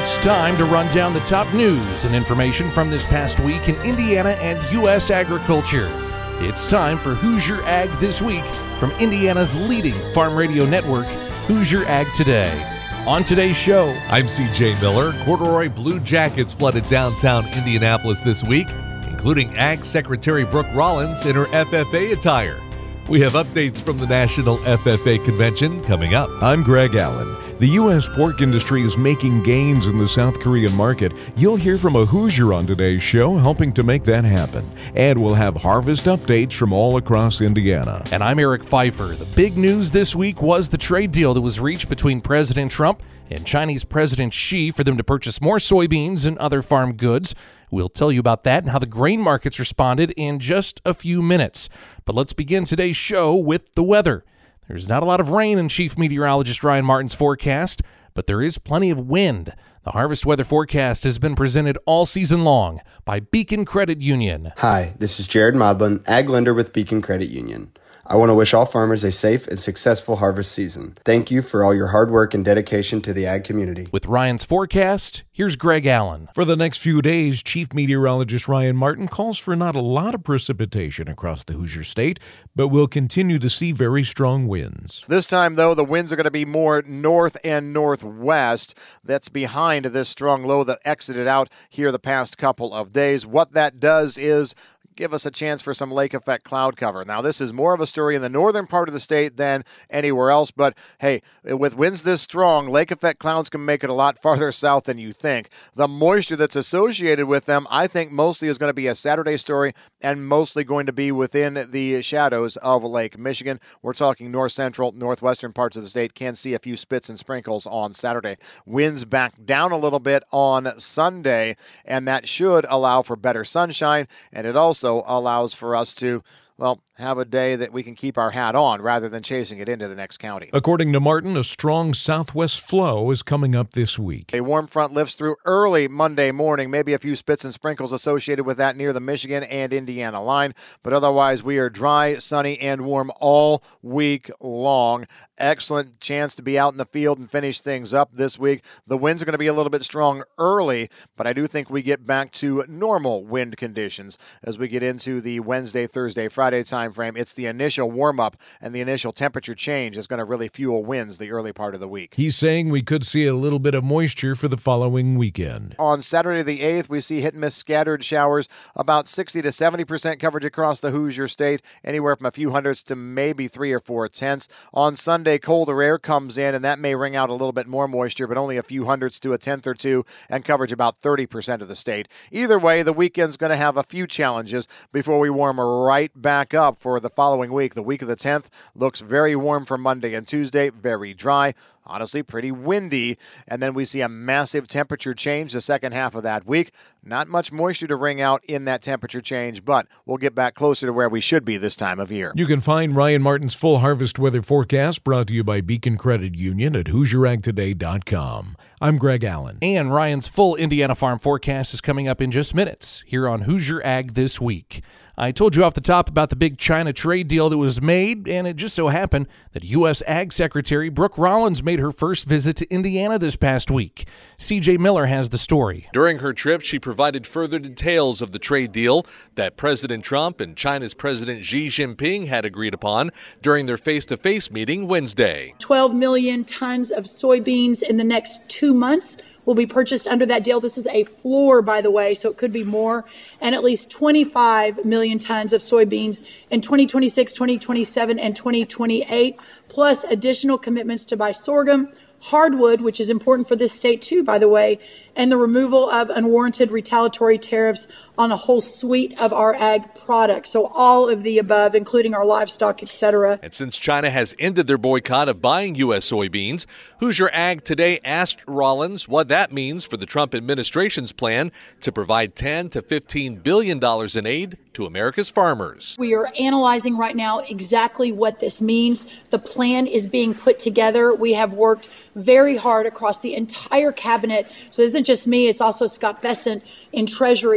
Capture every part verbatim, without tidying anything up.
It's time to run down the top news and information from this past week in Indiana and U S agriculture. It's time for Hoosier Ag This Week from Indiana's leading farm radio network, Hoosier Ag Today. On today's show, I'm C J Miller. Corduroy Blue Jackets flooded downtown Indianapolis this week, including Ag Secretary Brooke Rollins in her F F A attire. We have updates from the National F F A Convention coming up. I'm Greg Allen. The U S pork industry is making gains in the South Korean market. You'll hear from a Hoosier on today's show helping to make that happen. And we'll have harvest updates from all across Indiana. And I'm Eric Pfeiffer. The big news this week was the trade deal that was reached between President Trump and Chinese President Xi for them to purchase more soybeans and other farm goods. We'll tell you about that and how the grain markets responded in just a few minutes. But let's begin today's show with the weather. There's not a lot of rain in Chief Meteorologist Ryan Martin's forecast, but there is plenty of wind. The harvest weather forecast has been presented all season long by Beacon Credit Union. Hi, this is Jared Modlin, Ag Lender with Beacon Credit Union. I want to wish all farmers a safe and successful harvest season. Thank you for all your hard work and dedication to the ag community. With Ryan's forecast, here's Greg Allen. For the next few days, Chief Meteorologist Ryan Martin calls for not a lot of precipitation across the Hoosier State, but we'll continue to see very strong winds. This time, though, the winds are going to be more north and northwest. That's behind this strong low that exited out here the past couple of days. What that does is give us a chance for some lake effect cloud cover. Now, this is more of a story in the northern part of the state than anywhere else, but hey, with winds this strong, lake effect clouds can make it a lot farther south than you think. The moisture that's associated with them, I think mostly is going to be a Saturday story and mostly going to be within the shadows of Lake Michigan. We're talking north central, northwestern parts of the state can see a few spits and sprinkles on Saturday. Winds back down a little bit on Sunday, and that should allow for better sunshine, and it also allows for us to, well, have a day that we can keep our hat on rather than chasing it into the next county. According to Martin, a strong southwest flow is coming up this week. A warm front lifts through early Monday morning, maybe a few spits and sprinkles associated with that near the Michigan and Indiana line, but otherwise we are dry, sunny, and warm all week long. Excellent chance to be out in the field and finish things up this week. The winds are going to be a little bit strong early, but I do think we get back to normal wind conditions as we get into the Wednesday, Thursday, Friday time frame. It's the initial warm-up and the initial temperature change is going to really fuel winds the early part of the week. He's saying we could see a little bit of moisture for the following weekend. On Saturday the eighth, we see hit-and-miss scattered showers, about sixty to seventy percent coverage across the Hoosier State, anywhere from a few hundredths to maybe three or four tenths. On Sunday, colder air comes in, and that may wring out a little bit more moisture, but only a few hundredths to a tenth or two, and coverage about thirty percent of the state. Either way, the weekend's going to have a few challenges before we warm right back up for the following week. The week of the tenth looks very warm for Monday and Tuesday, very dry. Honestly, pretty windy. And then we see a massive temperature change the second half of that week. Not much moisture to wring out in that temperature change, but we'll get back closer to where we should be this time of year. You can find Ryan Martin's full harvest weather forecast brought to you by Beacon Credit Union at Hoosier Ag Today dot com. I'm Greg Allen. And Ryan's full Indiana farm forecast is coming up in just minutes here on Hoosier Ag This Week. I told you off the top about the big China trade deal that was made, and it just so happened that U S Ag Secretary Brooke Rollins made her first visit to Indiana this past week. C J Miller has the story. During her trip, she provided further details of the trade deal that President Trump and China's President Xi Jinping had agreed upon during their face-to-face meeting Wednesday. twelve million tons of soybeans in the next two months will be purchased under that deal. This is a floor, by the way, so it could be more. And at least twenty-five million tons of soybeans in twenty twenty-six, twenty twenty-seven, and twenty twenty-eight, plus additional commitments to buy sorghum, hardwood, which is important for this state too, by the way, and the removal of unwarranted retaliatory tariffs on a whole suite of our ag products. So all of the above, including our livestock, et cetera. And since China has ended their boycott of buying U S soybeans, Hoosier Ag Today asked Rollins what that means for the Trump administration's plan to provide ten to fifteen billion dollars in aid to America's farmers. We are analyzing right now exactly what this means. The plan is being put together. We have worked very hard across the entire cabinet. So it isn't just me, it's also Scott Bessent in Treasury and Howard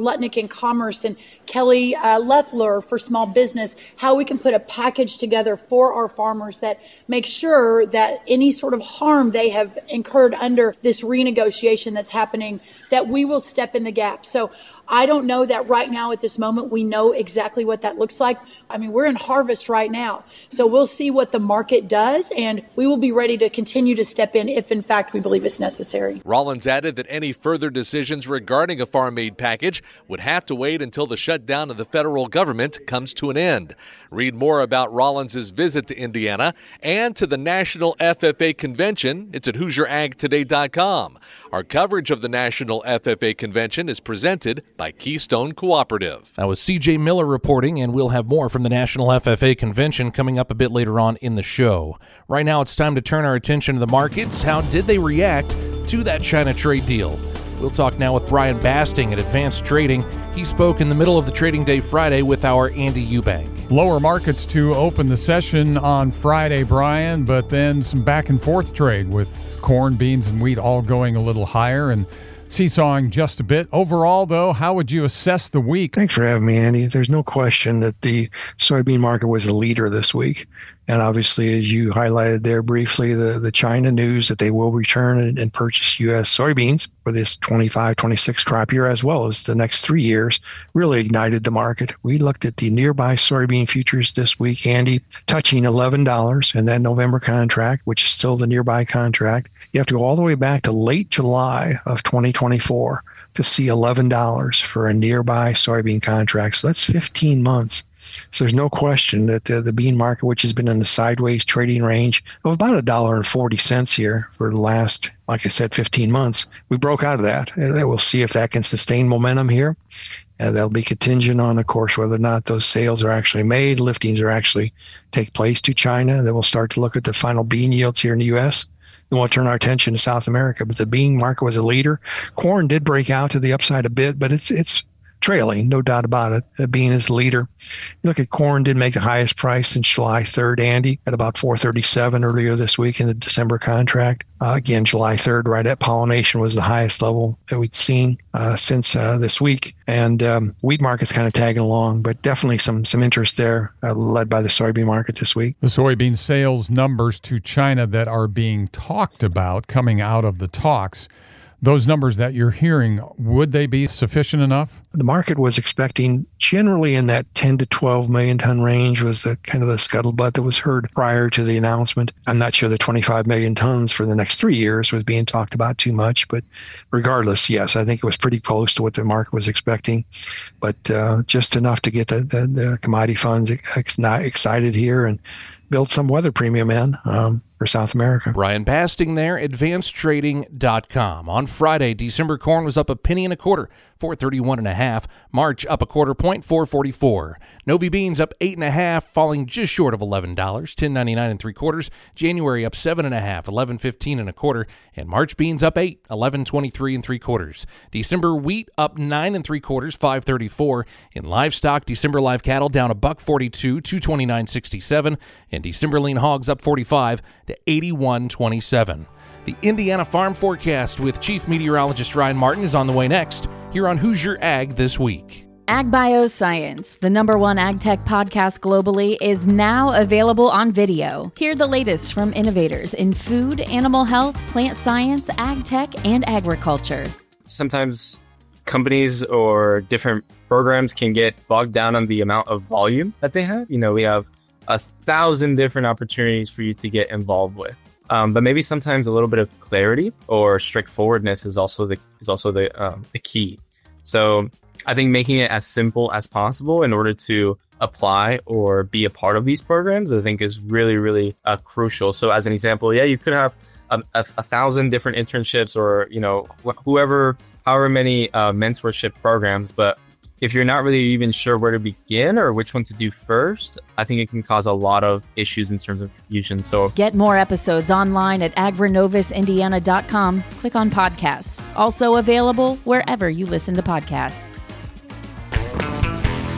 Lutnick in Commerce and Kelly uh, Leffler for Small Business, how we can put a package together for our farmers that makes sure that any sort of harm they have incurred under this renegotiation that's happening, that we will step in the gap. So I don't know that right now at this moment we know exactly what that looks like. I mean, we're in harvest right now, so we'll see what the market does, and we will be ready to continue to step in if, in fact, we believe it's necessary. Rollins added that any further decisions regarding a farm aid package would have to wait until the shutdown of the federal government comes to an end. Read more about Rollins' visit to Indiana and to the National F F A Convention. It's at Hoosier Ag Today dot com. Our coverage of the National F F A Convention is presented by Keystone Cooperative. That was C J Miller reporting, and we'll have more from the National F F A Convention coming up a bit later on in the show. Right now, it's time to turn our attention to the markets. How did they react to that China trade deal? We'll talk now with Brian Basting at Advanced Trading. He spoke in the middle of the trading day Friday with our Andy Eubank. Lower markets to open the session on Friday, Brian, but then some back and forth trade with corn, beans, and wheat all going a little higher and seesawing just a bit. Overall, though, how would you assess the week? Thanks for having me, Andy. There's no question that the soybean market was a leader this week. And obviously, as you highlighted there briefly, the, the China news that they will return and, and purchase U S soybeans for this twenty-five twenty-six crop year, as well as the next three years, really ignited the market. We looked at the nearby soybean futures this week, Andy, touching eleven dollars in that November contract, which is still the nearby contract. You have to go all the way back to late July of twenty twenty-four to see eleven dollars for a nearby soybean contract. So that's fifteen months. So there's no question that the, the bean market, which has been in the sideways trading range of about a dollar and forty cents here for the last, like I said, fifteen months, we broke out of that. And we'll see if that can sustain momentum here. And that'll be contingent on, of course, whether or not those sales are actually made, liftings are actually take place to China. Then we'll start to look at the final bean yields here in the U S. Then we'll turn our attention to South America. But the bean market was a leader. Corn did break out to the upside a bit, but it's it's trailing, no doubt about it. The bean is the leader. You look at corn, did make the highest price since July third, Andy, at about four thirty-seven earlier this week in the December contract. Uh, again, July third, right at pollination, was the highest level that we'd seen uh, since uh, this week. And um, wheat market's kind of tagging along, but definitely some some interest there, uh, led by the soybean market this week. The soybean sales numbers to China that are being talked about coming out of the talks, those numbers that you're hearing, would they be sufficient enough? The market was expecting generally in that ten to twelve million ton range was the kind of the scuttlebutt that was heard prior to the announcement. I'm not sure the twenty-five million tons for the next three years was being talked about too much, but regardless, yes, I think it was pretty close to what the market was expecting, but uh, just enough to get the, the, the commodity funds ex- not excited here and build some weather premium in um, for South America. Brian Basting there, advanced trading dot com. On Friday, December corn was up a penny and a quarter, four thirty-one and a half. March up a quarter point, four forty-four. Novi beans up eight and a half, falling just short of eleven dollars, ten ninety-nine and three quarters. January up seven and a half, eleven fifteen and a quarter. And March beans up eight, eleven twenty-three and three quarters. December wheat up nine and three quarters, five thirty-four. In livestock, December live cattle down a buck forty-two, two twenty-nine sixty-seven. And December lean hogs up forty-five to eighty-one twenty-seven. The Indiana Farm Forecast with Chief Meteorologist Ryan Martin is on the way next, here on Hoosier Ag This Week. Ag Bioscience, the number one ag tech podcast globally, is now available on video. Hear the latest from innovators in food, animal health, plant science, ag tech, and agriculture. Sometimes companies or different programs can get bogged down on the amount of volume that they have. You know, we have a thousand different opportunities for you to get involved with. Um, but maybe sometimes a little bit of clarity or straightforwardness is also the is also the um, the key. So I think making it as simple as possible in order to apply or be a part of these programs, I think is really, really uh, crucial. So as an example, yeah, you could have um, a, a thousand different internships or, you know, wh- whoever, however many uh, mentorship programs, but if you're not really even sure where to begin or which one to do first, I think it can cause a lot of issues in terms of confusion. So get more episodes online at agrinovis indiana dot com. Click on podcasts. Also available wherever you listen to podcasts.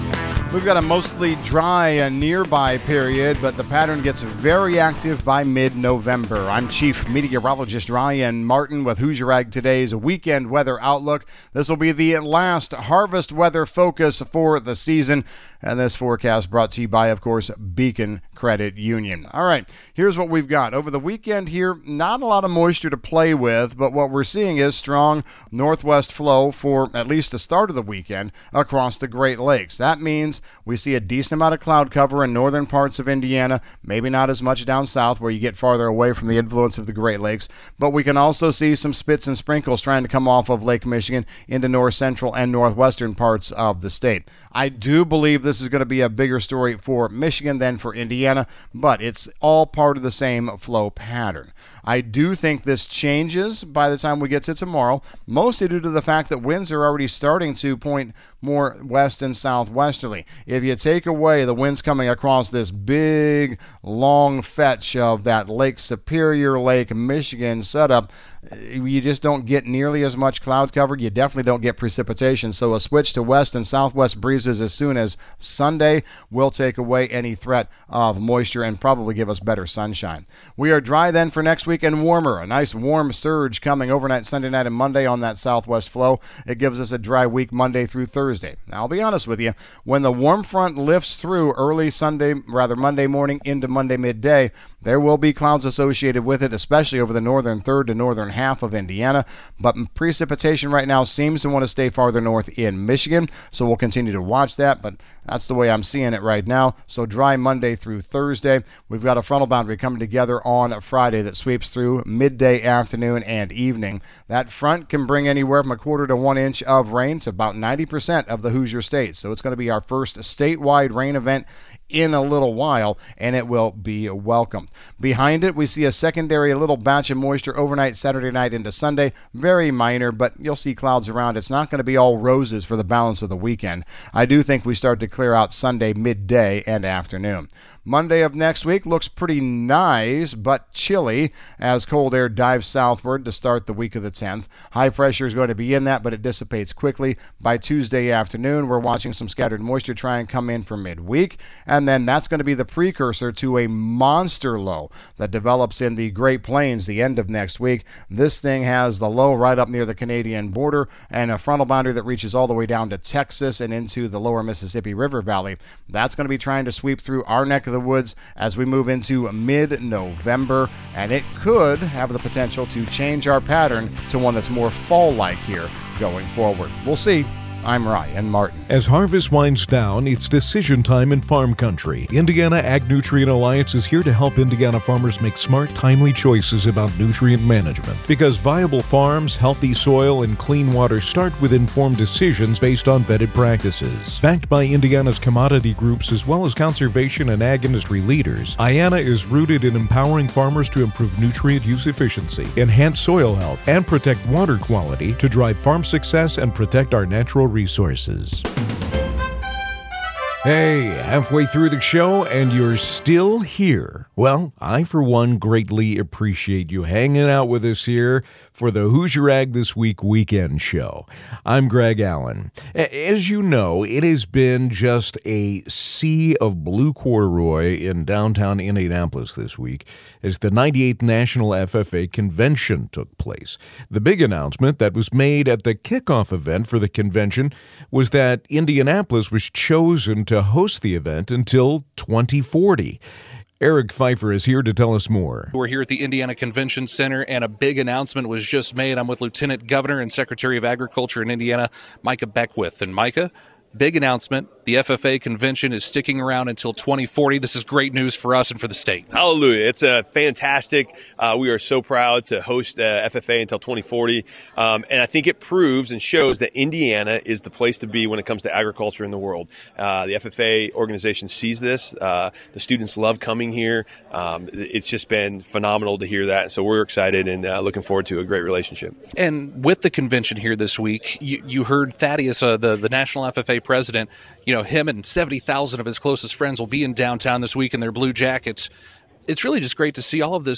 We've got a mostly dry and nearby period, but the pattern gets very active by mid-November. I'm Chief Meteorologist Ryan Martin with Hoosier Ag Today's weekend weather outlook. This will be the last harvest weather focus for the season, and this forecast brought to you by, of course, Beacon Credit Union. All right, here's what we've got. Over the weekend here, not a lot of moisture to play with, but what we're seeing is strong northwest flow for at least the start of the weekend across the Great Lakes. That means we see a decent amount of cloud cover in northern parts of Indiana, maybe not as much down south where you get farther away from the influence of the Great Lakes, but we can also see some spits and sprinkles trying to come off of Lake Michigan into north central and northwestern parts of the state. I do believe this is going to be a bigger story for Michigan than for Indiana, but it's all part of the same flow pattern. I do think this changes by the time we get to tomorrow, mostly due to the fact that winds are already starting to point more west and southwesterly. If you take away the winds coming across this big, long fetch of that Lake Superior, Lake Michigan setup, you just don't get nearly as much cloud cover. You definitely don't get precipitation. So a switch to west and southwest breezes as soon as Sunday will take away any threat of moisture and probably give us better sunshine. We are dry then for next week and warmer. A nice warm surge coming overnight Sunday night and Monday on that southwest flow. It gives us a dry week Monday through Thursday. Now, I'll be honest with you, when the warm front lifts through early Sunday, rather Monday morning into Monday midday, there will be clouds associated with it, especially over the northern third to northern half of Indiana. But precipitation right now seems to want to stay farther north in Michigan, so we'll continue to watch that, but that's the way I'm seeing it right now. So dry Monday through Thursday. We've got a frontal boundary coming together on Friday that sweeps through midday, afternoon, and evening. That front can bring anywhere from a quarter to one inch of rain to about ninety percent of the Hoosier State. So it's going to be our first statewide rain event in a little while, and it will be welcomed. Behind it, we see a secondary little batch of moisture overnight Saturday night into Sunday. Very minor, but you'll see clouds around. It's not going to be all roses for the balance of the weekend. I do think we start to clear out Sunday midday and afternoon. Monday of next week looks pretty nice, but chilly as cold air dives southward to start the week of the tenth. High pressure is going to be in that, but it dissipates quickly. By Tuesday afternoon, we're watching some scattered moisture try and come in for midweek, and then that's going to be the precursor to a monster low that develops in the Great Plains the end of next week. This thing has the low right up near the Canadian border and a frontal boundary that reaches all the way down to Texas and into the lower Mississippi River Valley. That's going to be trying to sweep through our neck of the woods as we move into mid-November, and it could have the potential to change our pattern to one that's more fall-like here going forward. We'll see. I'm Ryan Martin. As harvest winds down, it's decision time in farm country. Indiana Ag Nutrient Alliance is here to help Indiana farmers make smart, timely choices about nutrient management. Because viable farms, healthy soil, and clean water start with informed decisions based on vetted practices. Backed by Indiana's commodity groups as well as conservation and ag industry leaders, I A N A is rooted in empowering farmers to improve nutrient use efficiency, enhance soil health, and protect water quality to drive farm success and protect our natural resources. Hey, halfway through the show and you're still here. Well, I for one greatly appreciate you hanging out with us here for the Hoosier Ag This Week weekend show. I'm Greg Allen. As you know, it has been just a sea of blue corduroy in downtown Indianapolis this week as the ninety-eighth National F F A Convention took place. The big announcement that was made at the kickoff event for the convention was that Indianapolis was chosen to host the event until twenty forty. Eric Pfeiffer is here to tell us more. We're here at the Indiana Convention Center, and a big announcement was just made. I'm with Lieutenant Governor and Secretary of Agriculture in Indiana, Micah Beckwith. And Micah, big announcement. The F F A convention is sticking around until twenty forty. This is great news for us and for the state. Hallelujah. It's a fantastic. Uh, we are so proud to host uh, F F A until twenty forty. Um, and I think it proves and shows that Indiana is the place to be when it comes to agriculture in the world. Uh, the F F A organization sees this. Uh, the students love coming here. Um, it's just been phenomenal to hear that. So we're excited and uh, looking forward to a great relationship. And with the convention here this week, you, you heard Thaddeus, uh, the, the National F F A president, you know, him and seventy thousand of his closest friends will be in downtown this week in their blue jackets. It's really just great to see all of this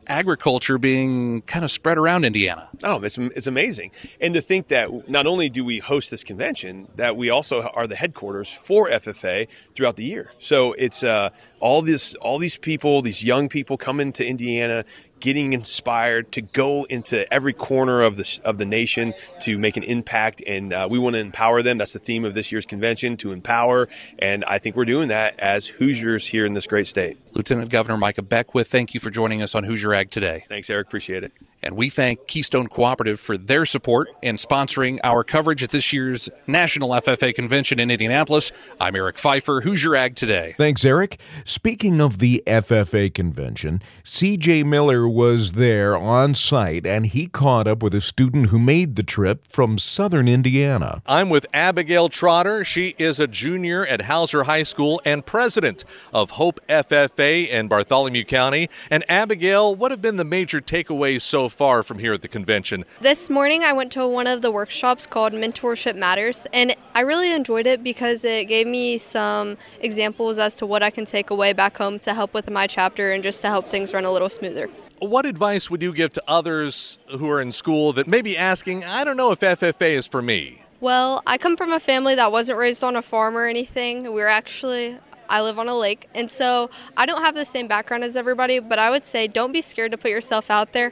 agriculture being kind of spread around Indiana. Oh, it's it's amazing. And to think that not only do we host this convention, that we also are the headquarters for F F A throughout the year. So it's uh, all this, all these people, these young people coming to Indiana, getting inspired to go into every corner of the of the nation to make an impact, and uh, we want to empower them. That's the theme of this year's convention, to empower, and I think we're doing that as Hoosiers here in this great state. Lieutenant Governor Micah Beckwith, thank you for joining us on Hoosier Ag Today. Thanks, Eric. Appreciate it. And we thank Keystone Cooperative for their support and sponsoring our coverage at this year's National F F A Convention in Indianapolis. I'm Eric Pfeiffer, Hoosier Ag Today. Thanks, Eric. Speaking of the F F A Convention, C J Miller was there on site, and he caught up with a student who made the trip from southern Indiana. I'm with Abigail Trotter. She is a junior at Hauser High School and president of Hope F F A in Bartholomew County. And Abigail, what have been the major takeaways so far from here at the convention? This morning I went to one of the workshops called Mentorship Matters, and I really enjoyed it because it gave me some examples as to what I can take away back home to help with my chapter and just to help things run a little smoother. What advice would you give to others who are in school that may be asking, I don't know if F F A is for me? Well, I come from a family that wasn't raised on a farm or anything. We were actually... I live on a lake, and so I don't have the same background as everybody, but I would say don't be scared to put yourself out there,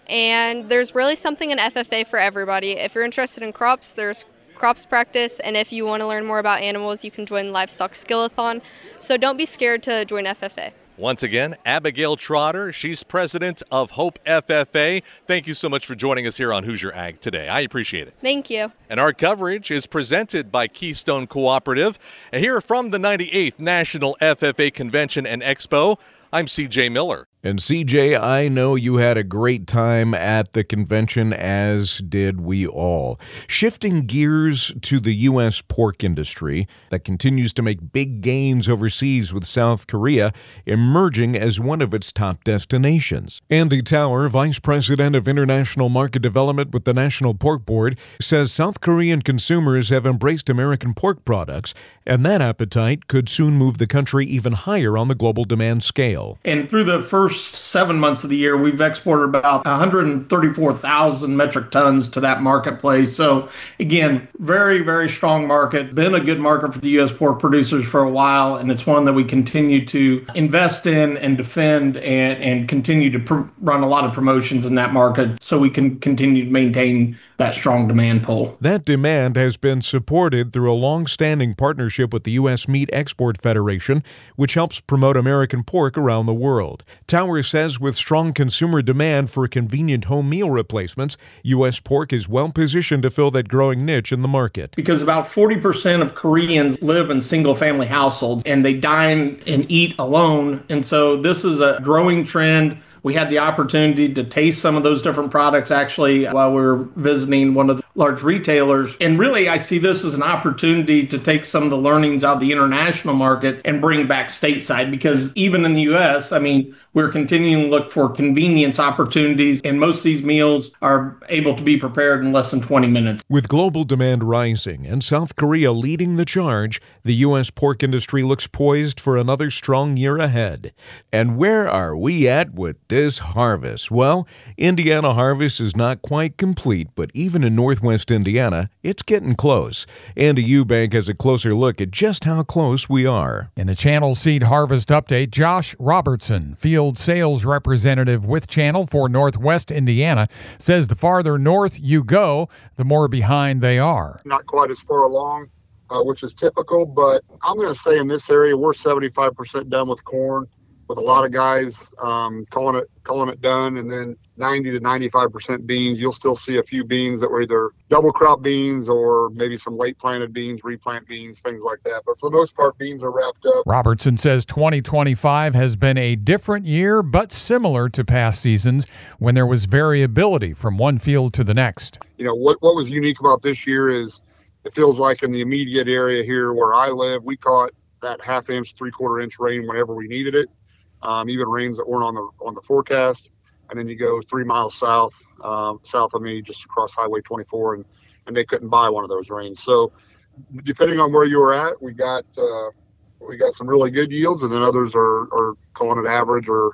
and there's really something in F F A for everybody. If you're interested in crops, there's crops practice, and if you want to learn more about animals, you can join Livestock Skillathon, so don't be scared to join F F A. Once again, Abigail Trotter, she's president of Hope F F A. Thank you so much for joining us here on Hoosier Ag Today. I appreciate it. Thank you. And our coverage is presented by Keystone Cooperative. And here from the ninety-eighth National F F A Convention and Expo, I'm C J Miller. And C J, I know you had a great time at the convention, as did we all. Shifting gears to the U S pork industry that continues to make big gains overseas, with South Korea emerging as one of its top destinations. Andy Tower, Vice President of International Market Development with the National Pork Board, says South Korean consumers have embraced American pork products, and that appetite could soon move the country even higher on the global demand scale. And through the first seven months of the year, we've exported about one hundred thirty-four thousand metric tons to that marketplace. So again, very, very strong market, been a good market for the U S pork producers for a while, and it's one that we continue to invest in and defend and, and continue to pr- run a lot of promotions in that market so we can continue to maintain that strong demand pull. That demand has been supported through a long-standing partnership with the U S Meat Export Federation, which helps promote American pork around the world. Tower says with strong consumer demand for convenient home meal replacements, U S pork is well-positioned to fill that growing niche in the market. Because about forty percent of Koreans live in single-family households, and they dine and eat alone, and so this is a growing trend. We had the opportunity to taste some of those different products actually while we were visiting one of the large retailers. And really, I see this as an opportunity to take some of the learnings out of the international market and bring back stateside, because even in the U S, I mean, we're continuing to look for convenience opportunities, and most of these meals are able to be prepared in less than twenty minutes. With global demand rising and South Korea leading the charge, the U S pork industry looks poised for another strong year ahead. And where are we at with this harvest? Well, Indiana harvest is not quite complete, but even in northwest Indiana, it's getting close. Andy Eubank has a closer look at just how close we are. In a Channel Seed Harvest update, Josh Robertson, field sales representative with Channel for Northwest Indiana, says the farther north you go, the more behind they are. Not quite as far along, uh, which is typical, but I'm going to say in this area, we're seventy-five percent done with corn, with a lot of guys um, calling it calling it done, and then ninety to ninety-five percent beans. You'll still see a few beans that were either double crop beans or maybe some late planted beans, replant beans, things like that. But for the most part, beans are wrapped up. Robertson says twenty twenty-five has been a different year, but similar to past seasons when there was variability from one field to the next. You know, what, what was unique about this year is it feels like in the immediate area here where I live, we caught that half inch, three quarter inch rain whenever we needed it. Um, even rains that weren't on the on the forecast. And then you go three miles south, um, south of me, just across Highway twenty-four, and, and they couldn't buy one of those rains. So depending on where you were at, we got uh, we got some really good yields, and then others are, are calling it average or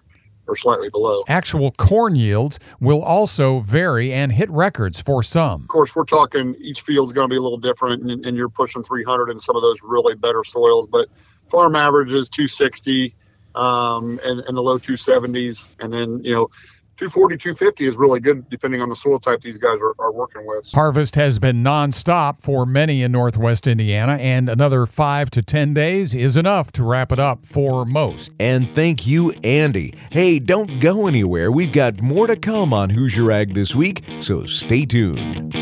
or slightly below. Actual corn yields will also vary and hit records for some. Of course, we're talking each field's going to be a little different, and, and you're pushing three hundred in some of those really better soils, but farm average is two sixty um, and, and the low two seventies. And then, you know, two forty, two fifty is really good depending on the soil type these guys are, are working with. Harvest has been nonstop for many in Northwest Indiana, and another five to ten days is enough to wrap it up for most. And thank you, Andy. Hey, don't go anywhere. We've got more to come on Hoosier Ag this week, so stay tuned.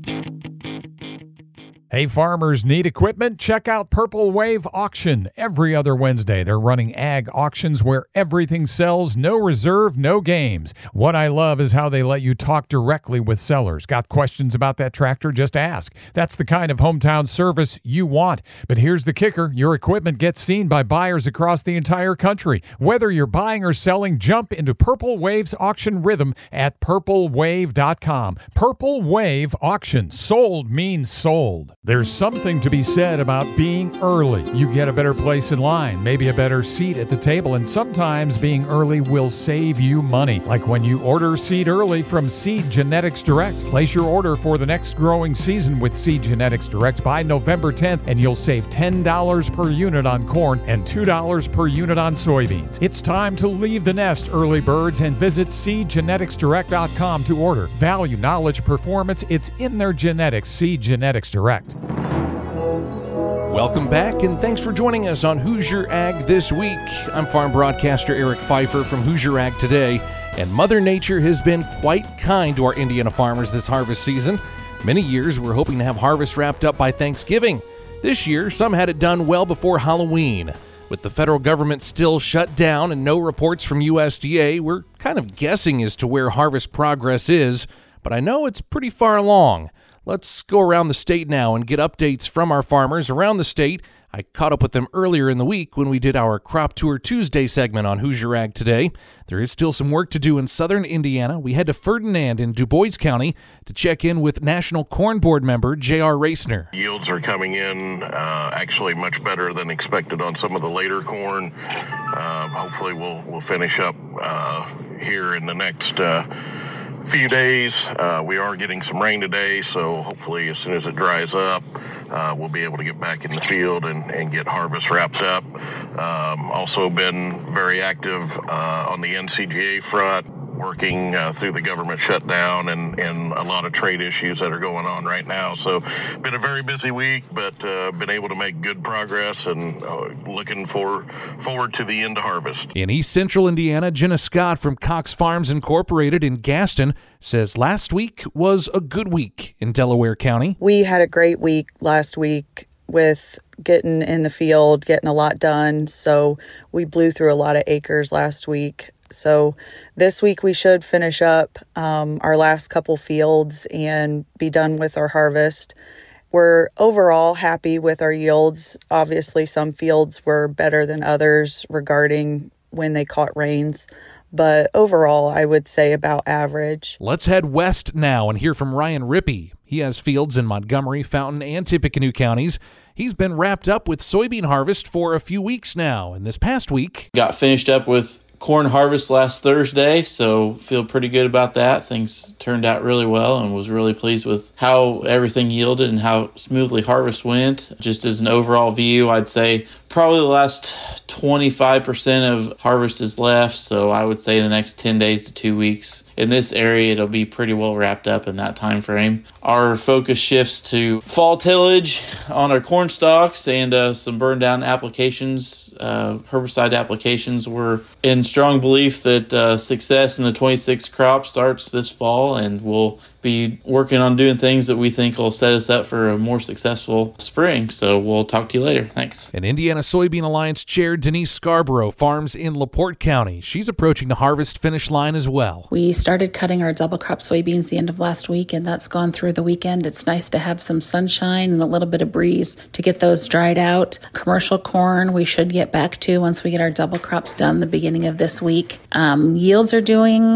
Hey, farmers need equipment? Check out Purple Wave Auction. Every other Wednesday, they're running ag auctions where everything sells, no reserve, no games. What I love is how they let you talk directly with sellers. Got questions about that tractor? Just ask. That's the kind of hometown service you want. But here's the kicker. Your equipment gets seen by buyers across the entire country. Whether you're buying or selling, jump into Purple Wave's auction rhythm at purple wave dot com. Purple Wave Auction. Sold means sold. There's something to be said about being early. You get a better place in line, maybe a better seat at the table, and sometimes being early will save you money. Like when you order seed early from Seed Genetics Direct. Place your order for the next growing season with Seed Genetics Direct by November tenth, and you'll save ten dollars per unit on corn and two dollars per unit on soybeans. It's time to leave the nest, early birds, and visit seed genetics direct dot com to order. Value, knowledge, performance, it's in their genetics. Seed Genetics Direct. Welcome back, and thanks for joining us on Hoosier Ag This Week. I'm farm broadcaster Eric Pfeiffer from Hoosier Ag Today, and Mother Nature has been quite kind to our Indiana farmers this harvest season. Many years we're hoping to have harvest wrapped up by Thanksgiving. This year, some had it done well before Halloween. With the federal government still shut down and no reports from U S D A, we're kind of guessing as to where harvest progress is, but I know it's pretty far along. Let's go around the state now and get updates from our farmers around the state. I caught up with them earlier in the week when we did our Crop Tour Tuesday segment on Hoosier Ag Today. There is still some work to do in southern Indiana. We head to Ferdinand in Du Bois County to check in with National Corn Board member J R Racner. Yields are coming in uh, actually much better than expected on some of the later corn. Uh, hopefully we'll, we'll finish up uh, here in the next uh, few days. Uh, we are getting some rain today, so hopefully as soon as it dries up, uh, we'll be able to get back in the field and, and get harvest wrapped up. Um, also been very active uh, on the N C G A front, working uh, through the government shutdown and, and a lot of trade issues that are going on right now. So been a very busy week, but uh, been able to make good progress and uh, looking for, forward to the end of harvest. In East Central Indiana, Jenna Scott from Cox Farms Incorporated in Gaston says last week was a good week in Delaware County. We had a great week last week with getting in the field, getting a lot done. So we blew through a lot of acres last week. So this week we should finish up um, our last couple fields and be done with our harvest. We're overall happy with our yields. Obviously, some fields were better than others regarding when they caught rains, but overall, I would say about average. Let's head west now and hear from Ryan Rippey. He has fields in Montgomery, Fountain, and Tippecanoe counties. He's been wrapped up with soybean harvest for a few weeks now, and this past week got finished up with corn harvest last Thursday, so feel pretty good about that. Things turned out really well and was really pleased with how everything yielded and how smoothly harvest went. Just as an overall view, I'd say probably the last twenty-five percent of harvest is left, so I would say the next ten days to two weeks. In this area, it'll be pretty well wrapped up in that time frame. Our focus shifts to fall tillage on our corn stalks and uh, some burn down applications, uh, herbicide applications. We're in strong belief that uh, success in the twenty-six crop starts this fall, and we'll be working on doing things that we think will set us up for a more successful spring. So we'll talk to you later. Thanks. And Indiana Soybean Alliance Chair Denise Scarborough farms in LaPorte County. She's approaching the harvest finish line as well. We started cutting our double crop soybeans the end of last week, and that's gone through the weekend. It's nice to have some sunshine and a little bit of breeze to get those dried out. Commercial corn we should get back to once we get our double crops done the beginning of this week. Um, yields are doing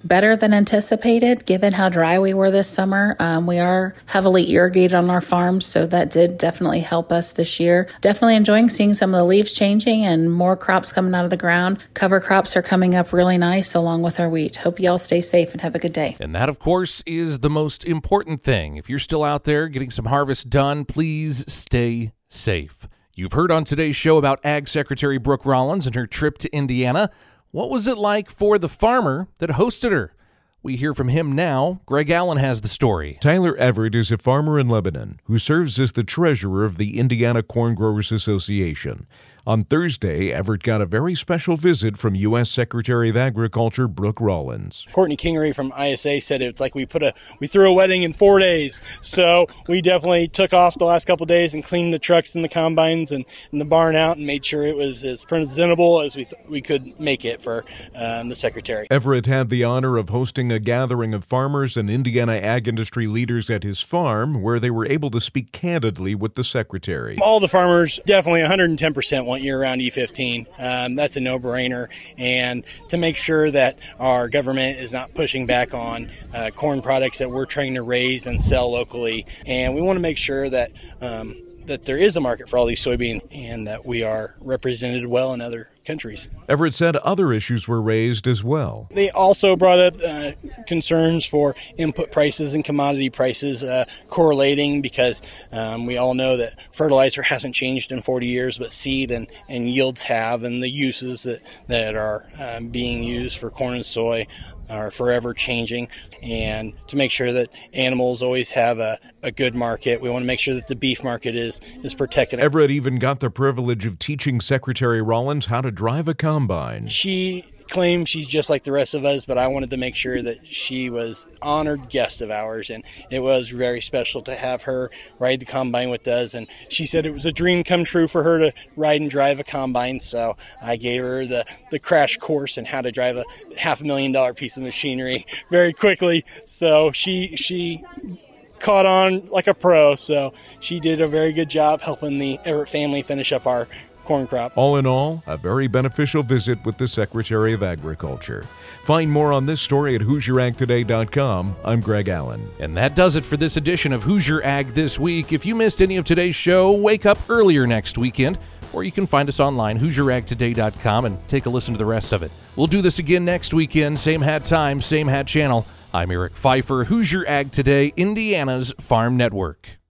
better than anticipated, given how dry we were this summer. Um, we are heavily irrigated on our farms, so that did definitely help us this year. Definitely enjoying seeing some of the leaves changing and more crops coming out of the ground. Cover crops are coming up really nice along with our wheat. Hope you all stay safe and have a good day. And that, of course, is the most important thing. If you're still out there getting some harvest done, please stay safe. You've heard on today's show about Ag Secretary Brooke Rollins and her trip to Indiana. What was it like for the farmer that hosted her? We hear from him now. Greg Allen has the story. Tyler Everett is a farmer in Lebanon who serves as the treasurer of the Indiana Corn Growers Association. On Thursday, Everett got a very special visit from U S Secretary of Agriculture Brooke Rollins. Courtney Kingery from I S A said it's like we put a we threw a wedding in four days. So we definitely took off the last couple of days and cleaned the trucks and the combines and, and the barn out and made sure it was as presentable as we th- we could make it for um, the secretary. Everett had the honor of hosting a gathering of farmers and Indiana ag industry leaders at his farm, where they were able to speak candidly with the secretary. All the farmers definitely one hundred ten percent want year-round E fifteen. Um, that's a no-brainer. And to make sure that our government is not pushing back on uh, corn products that we're trying to raise and sell locally. And we want to make sure that um, that there is a market for all these soybeans and that we are represented well in other countries. Everett said other issues were raised as well. They also brought up uh, concerns for input prices and commodity prices uh, correlating because um, we all know that fertilizer hasn't changed in forty years, but seed and, and yields have, and the uses that, that are um, being used for corn and soy are forever changing. And to make sure that animals always have a, a good market, we want to make sure that the beef market is, is protected. Everett even got the privilege of teaching Secretary Rollins how to drive a combine. She claims she's just like the rest of us, but I wanted to make sure that she was honored guest of ours, and it was very special to have her ride the combine with us. And she said it was a dream come true for her to ride and drive a combine, so I gave her the, the crash course in how to drive a half a million dollar piece of machinery very quickly. So she she caught on like a pro, so she did a very good job helping the Everett family finish up our corn crop. All in all, a very beneficial visit with the Secretary of Agriculture. Find more on this story at Hoosier Ag Today dot com. I'm Greg Allen. And that does it for this edition of Hoosier Ag This Week. If you missed any of today's show, wake up earlier next weekend, or you can find us online, Hoosier Ag Today dot com, and take a listen to the rest of it. We'll do this again next weekend, same hat time, same hat channel. I'm Eric Pfeiffer, Hoosier Ag Today, Indiana's Farm Network.